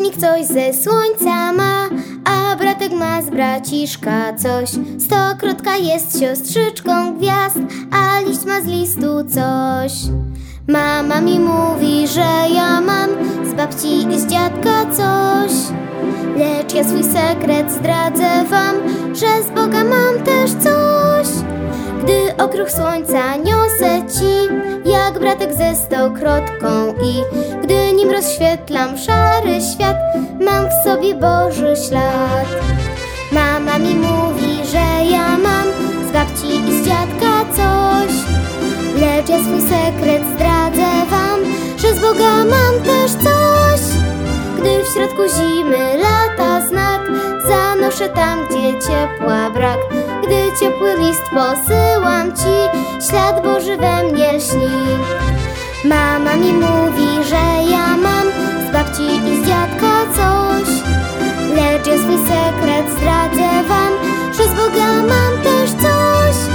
Dominik coś ze słońca ma, a bratek ma z braciszka coś. Stokrotka jest siostrzyczką gwiazd, a liść ma z listu coś. Mama mi mówi, że ja mam z babci i z dziadka coś. Lecz ja swój sekret zdradzę wam, że z Boga mam też coś. Gdy okruch słońca niosę ci, jak bratek ze stokrotką, i gdy nim rozświetlam szary świat, mam w sobie Boży ślad. Mama mi mówi, że ja mam z babci i z dziadka coś. Lecz ja swój sekret zdradzę wam, że z Boga mam też coś. Gdy w środku zimy lata znak, zanoszę tam, gdzie ciepła brak. Gdy ciepły list posyłam ci, ślad Boży we mnie lśni. Mama mi mówi, że ja mam z babci i z dziadka coś. Lecz ja swój sekret zdradzę wam, że z Boga mam też coś.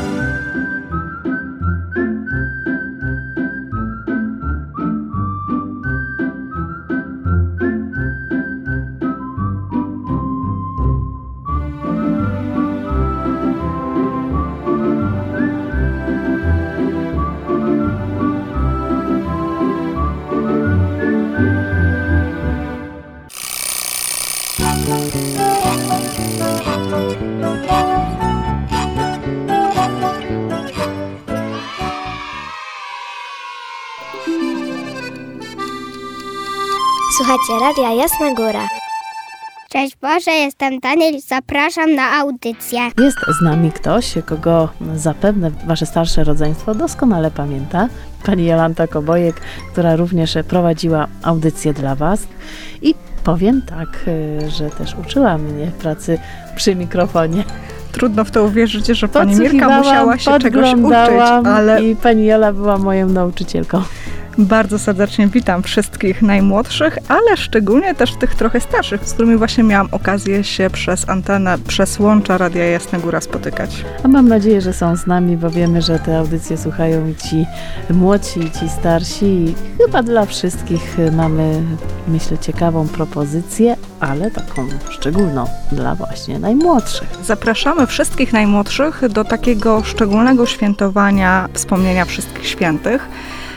Słuchajcie Radia Jasna Góra. Cześć Boże, jestem Daniel i zapraszam na audycję. Jest z nami ktoś, kogo zapewne wasze starsze rodzeństwo doskonale pamięta. Pani Jolanta Kobojek, która również prowadziła audycję dla was. I powiem tak, że też uczyła mnie pracy przy mikrofonie. Trudno w to uwierzyć, że pani Mirka musiała się czegoś uczyć, ale i pani Jola była moją nauczycielką. Bardzo serdecznie witam wszystkich najmłodszych, ale szczególnie też tych trochę starszych, z którymi właśnie miałam okazję się przez antenę, przez łącza Radia Jasna Góra spotykać. A mam nadzieję, że są z nami, bo wiemy, że te audycje słuchają i ci młodsi, i ci starsi. I chyba dla wszystkich mamy, myślę, ciekawą propozycję, ale taką szczególną dla właśnie najmłodszych. Zapraszamy wszystkich najmłodszych do takiego szczególnego świętowania wspomnienia wszystkich świętych.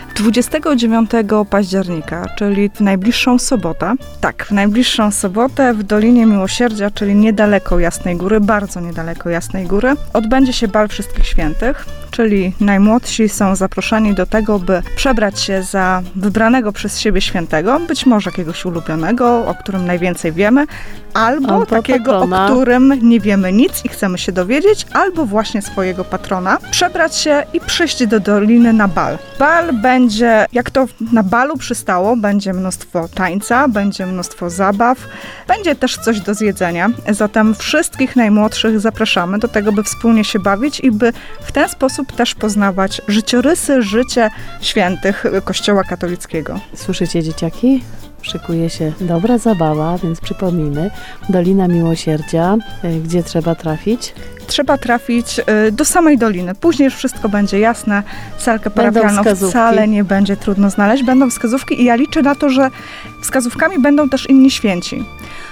29 października, czyli w najbliższą sobotę. Tak, w najbliższą sobotę w Dolinie Miłosierdzia, czyli niedaleko Jasnej Góry, bardzo niedaleko Jasnej Góry, odbędzie się bal wszystkich świętych, czyli najmłodsi są zaproszeni do tego, by przebrać się za wybranego przez siebie świętego, być może jakiegoś ulubionego, o którym najwięcej wiemy, albo takiego, patrona, o którym nie wiemy nic i chcemy się dowiedzieć, albo właśnie swojego patrona. Przebrać się i przyjść do Doliny na bal. Bal będzie, jak to na balu przystało, będzie mnóstwo tańca, będzie mnóstwo zabaw, będzie też coś do zjedzenia. Zatem wszystkich najmłodszych zapraszamy do tego, by wspólnie się bawić i by w ten sposób też poznawać życiorysy, życie świętych Kościoła katolickiego. Słyszycie, dzieciaki? Szykuje się dobra zabawa, więc przypomnijmy, Dolina Miłosierdzia, gdzie trzeba trafić? Trzeba trafić do samej doliny. Później już wszystko będzie jasne. Salkę parafialną wcale nie będzie trudno znaleźć. Będą wskazówki i ja liczę na to, że wskazówkami będą też inni święci.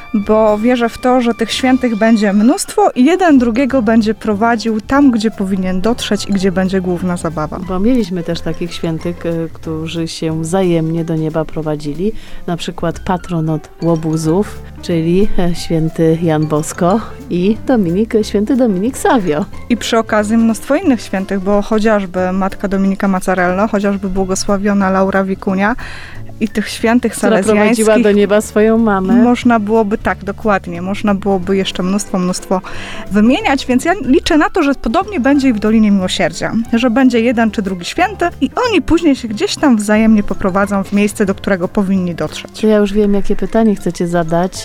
Bo wierzę w to, że tych świętych będzie mnóstwo i jeden drugiego będzie prowadził tam, gdzie powinien dotrzeć i gdzie będzie główna zabawa. Bo mieliśmy też takich świętych, którzy się wzajemnie do nieba prowadzili. Na przykład patron od łobuzów, czyli święty Jan Bosko i święty Dominik Savio. I przy okazji mnóstwo innych świętych, bo chociażby matka Dominika Mazzarello, chociażby błogosławiona Laura Wikunia, i tych świętych salezjańskich. Która prowadziła do nieba swoją mamę. Można byłoby, tak, dokładnie, można byłoby jeszcze mnóstwo wymieniać, więc ja liczę na to, że podobnie będzie i w Dolinie Miłosierdzia, że będzie jeden czy drugi święty i oni później się gdzieś tam wzajemnie poprowadzą w miejsce, do którego powinni dotrzeć. To ja już wiem, jakie pytanie chcecie zadać.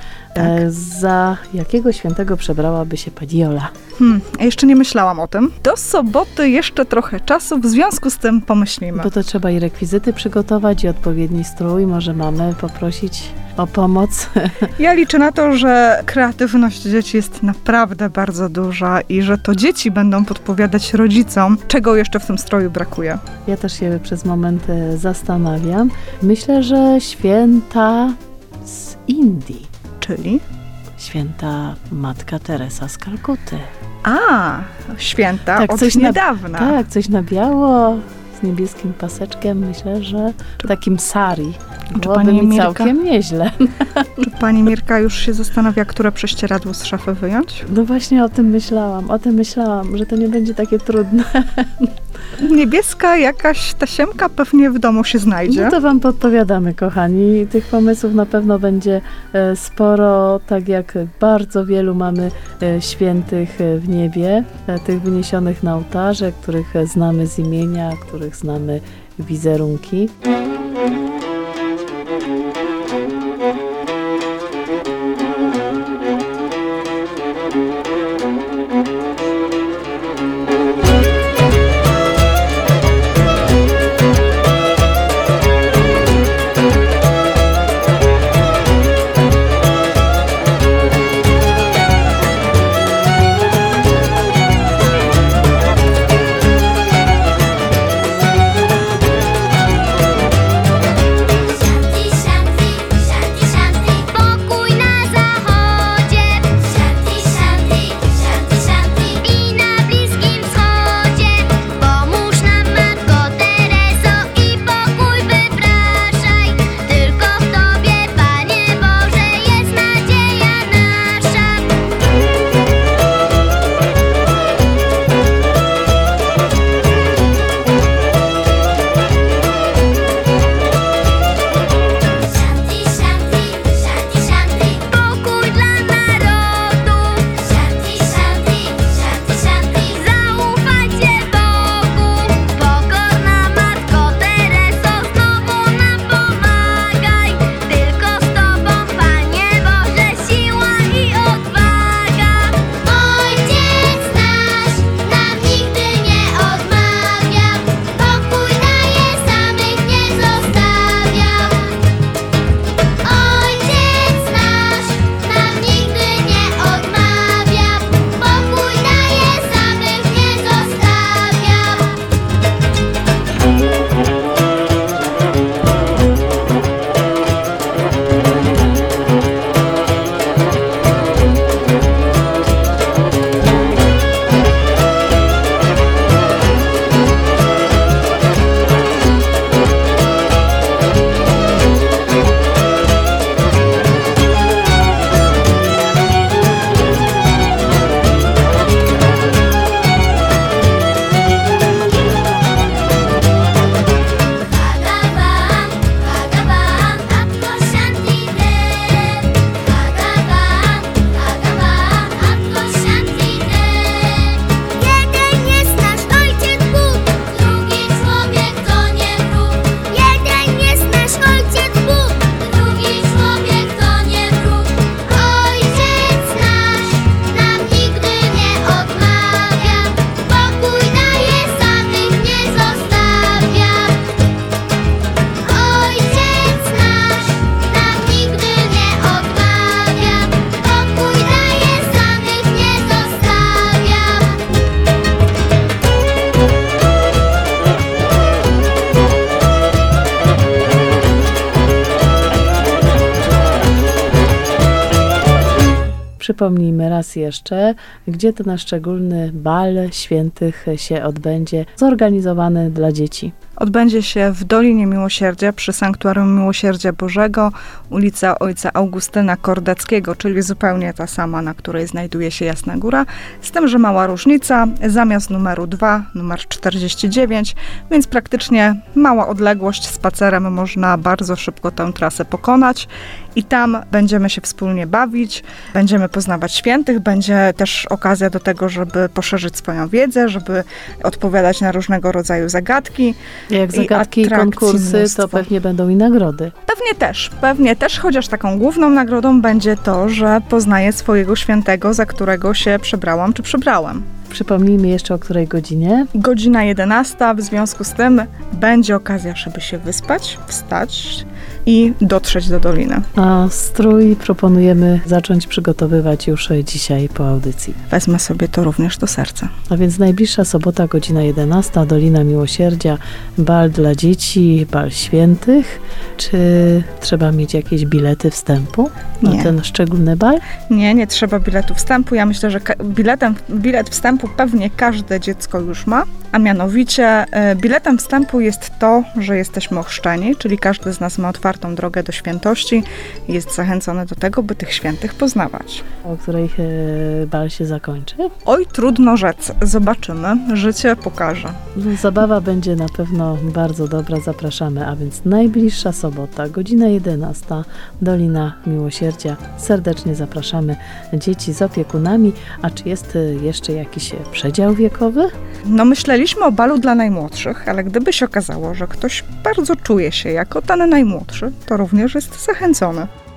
Tak. Za jakiego świętego przebrałaby się pani Jola? Jeszcze nie myślałam o tym. Do soboty jeszcze trochę czasu, w związku z tym pomyślimy. Bo to trzeba i rekwizyty przygotować, i odpowiedni strój. Może mamy poprosić o pomoc? Ja liczę na to, że kreatywność dzieci jest naprawdę bardzo duża i że to dzieci będą podpowiadać rodzicom, czego jeszcze w tym stroju brakuje. Ja też się przez moment zastanawiam. Myślę, że święta Indii. Czyli? Święta Matka Teresa z Kalkuty. Święta Tak, od coś niedawna. Tak, coś na biało, z niebieskim paseczkiem, myślę, że takim sari. Byłoby pani mi Mirka- całkiem nieźle. Czy pani Mirka już się zastanawia, które prześcieradło z szafy wyjąć? No właśnie o tym myślałam, że to nie będzie takie trudne. Niebieska jakaś tasiemka pewnie w domu się znajdzie. No to wam podpowiadamy, kochani. Tych pomysłów na pewno będzie sporo, tak jak bardzo wielu mamy świętych w niebie, tych wyniesionych na ołtarze, których znamy z imienia, których znamy wizerunki. Przypomnijmy raz jeszcze, gdzie ten szczególny bal świętych się odbędzie, zorganizowany dla dzieci. Odbędzie się w Dolinie Miłosierdzia przy Sanktuarium Miłosierdzia Bożego, ulica Ojca Augustyna Kordeckiego, czyli zupełnie ta sama, na której znajduje się Jasna Góra, z tym, że mała różnica, zamiast numeru 2, numer 49, więc praktycznie mała odległość, spacerem można bardzo szybko tę trasę pokonać i tam będziemy się wspólnie bawić, będziemy poznawać świętych, będzie też okazja do tego, żeby poszerzyć swoją wiedzę, żeby odpowiadać na różnego rodzaju zagadki. Jak zagadki i konkursy, mnóstwo. to pewnie będą i nagrody. Pewnie też, chociaż taką główną nagrodą będzie to, że poznaję swojego świętego, za którego się przebrałam czy przebrałem. Przypomnijmy jeszcze, o której godzinie. Godzina 11, w związku z tym będzie okazja, żeby się wyspać, wstać i dotrzeć do doliny. A strój proponujemy zacząć przygotowywać już dzisiaj po audycji. Wezmę sobie to również do serca. A więc najbliższa sobota, godzina 11, Dolina Miłosierdzia, bal dla dzieci, bal świętych. Czy trzeba mieć jakieś bilety wstępu na Nie. ten szczególny bal? Nie trzeba biletu wstępu. Ja myślę, że bilet wstępu pewnie każde dziecko już ma, a mianowicie biletem wstępu jest to, że jesteśmy ochrzczeni, czyli każdy z nas ma otwartą drogę do świętości i jest zachęcony do tego, by tych świętych poznawać. O której bal się zakończy? Oj, trudno rzec. Zobaczymy. Życie pokaże. No, zabawa będzie na pewno bardzo dobra, zapraszamy, a więc najbliższa sobota, godzina 11, Dolina Miłosierdzia. Serdecznie zapraszamy dzieci z opiekunami. A czy jest jeszcze jakiś przedział wiekowy? No myśleliśmy o balu dla najmłodszych, ale gdyby się okazało, że ktoś bardzo czuje się jako ten najmłodszy, to również jest zachęcony.